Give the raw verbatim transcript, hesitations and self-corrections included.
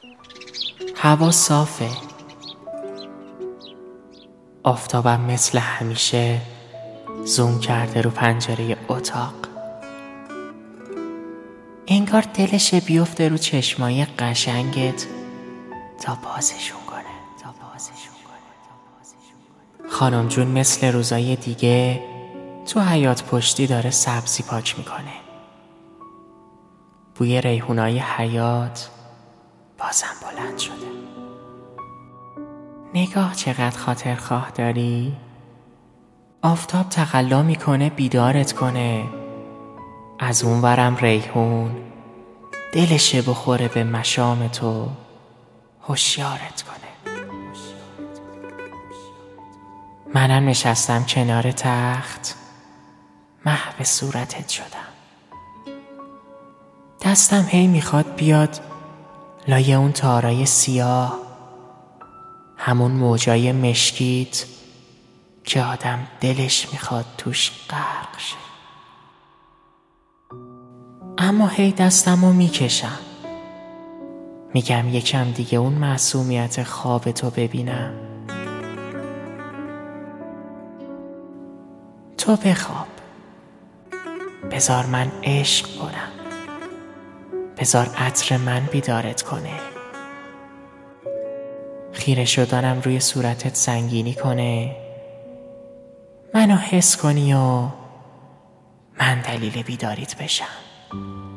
هوا صافه، آفتابم مثل همیشه زوم کرده رو پنجره اتاق. انگار دلشه بیفته رو چشمای قشنگت تا بازشون کنه. خانم جون مثل روزای دیگه تو حیاط پشتی داره سبزی پاک میکنه. بوی ریحونای حیاط بازم بلند شده. نگاه چقدر خاطرخواه داری؟ آفتاب تقلا میکنه بیدارت کنه. از اون ورم ریحون دلشه بخوره به مشام تو، هوشیارت کنه. منم نشستم کنار تخت، محو صورتت شدم. دستم هی میخواد بیاد لای اون تارای سیاه، همون موجای مشکیت که آدم دلش میخواد توش غرق شه. اما هی دستمو میکشم، میگم یکم دیگه اون معصومیت خواب تو ببینم. تو بخواب، بذار من عشق کنم، بذار عطر من بیدارت کنه. خیره شدنم روی صورتت سنگینی کنه، منو حس کنی و من دلیل بیداریت بشم.